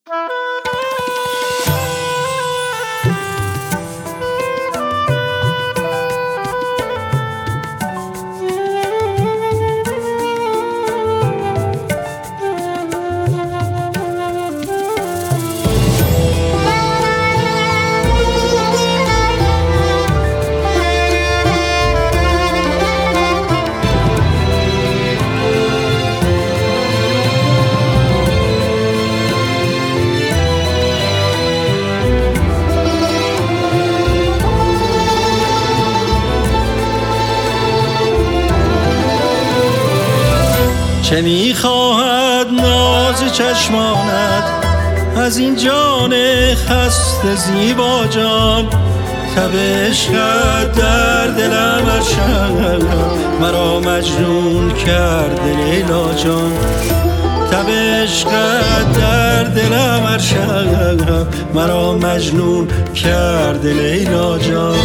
چه می‌خواهد ناز چشمانت از این جان خسته زیبا جان؟ تب عشقت در دلم هر شب مرا مجنون کرده لیلا جان. تب عشقت در دلم هر شب مرا مجنون کرده لیلا جان.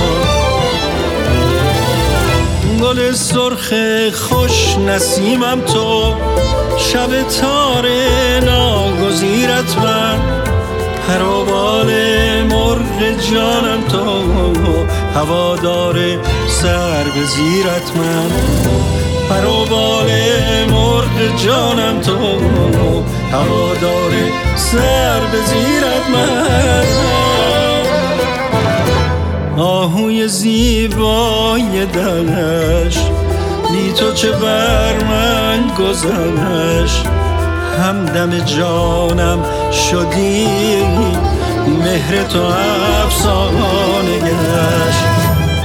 گل سرخ خوش نسیمم تو، شب تار ناگزیرت من، پر و بال مرغ جانم تو، هوادار سر به زیرت من. پر و بال مرغ جانم تو، هوادار سر به زیرت من. آهوی زیبای دلش بی تو چه بر من گذشت، همدم جانم شدی مهر تو افسانه گشت.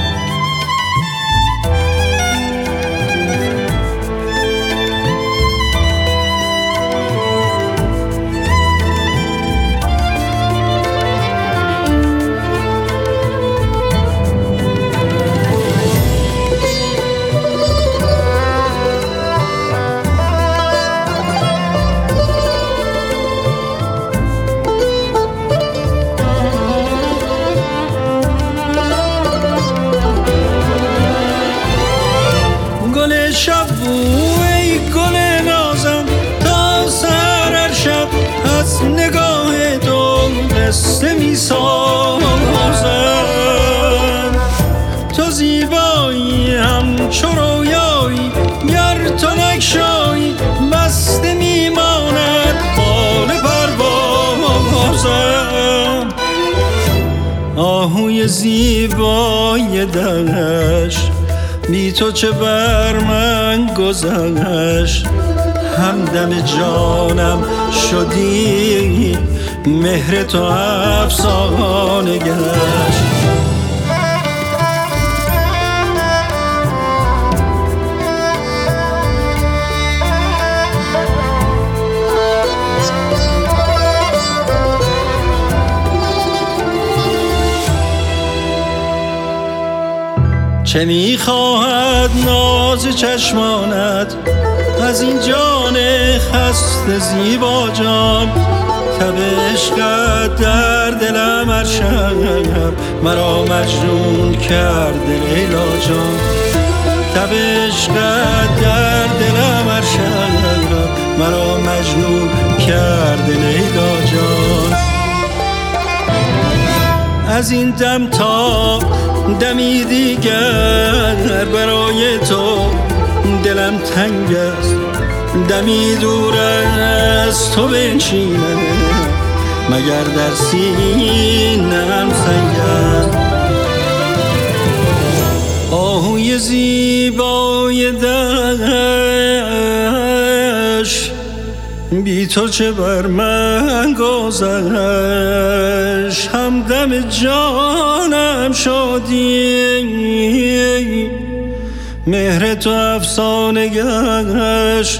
ای گل نازم تا سر شب از نگاه تو قصه می سازم. تو زیبایی همچو رویایی، گر تو نگشایی بسته می ماند بال پروازم. آهوی زیبای دلش بی تو چه بر من گذشت، همدم جانم شدی مهر تو افسانه گشت. چه می‌خواهد ناز چشمانت از این جان خسته زیبا جان؟ تب عشقت در دلم هر شب مرا مجنون کرده لیلا جان. تب عشقت در دلم هر شب مرا مجنون کرده لیلا جان. از این دم تا دمی دیگر برای تو دلم تنگ است، دمی دور از تو بنشینم مگر در سینه‌ام سنگ است. آهوی زیبای دلش بی تو چه بر من گذشت، همدم جانم شدی مهر تو افسانه گشت.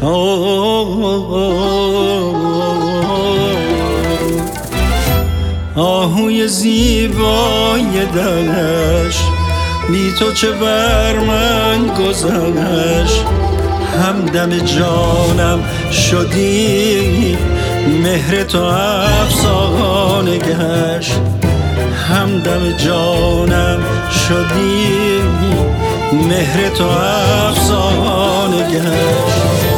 آهوی زیبای دلش بی تو چه بر من گذشت، همدم جانم شدی مهر تو افسانه گشت. همدم جانم شدی مهر تو افسانه گشت.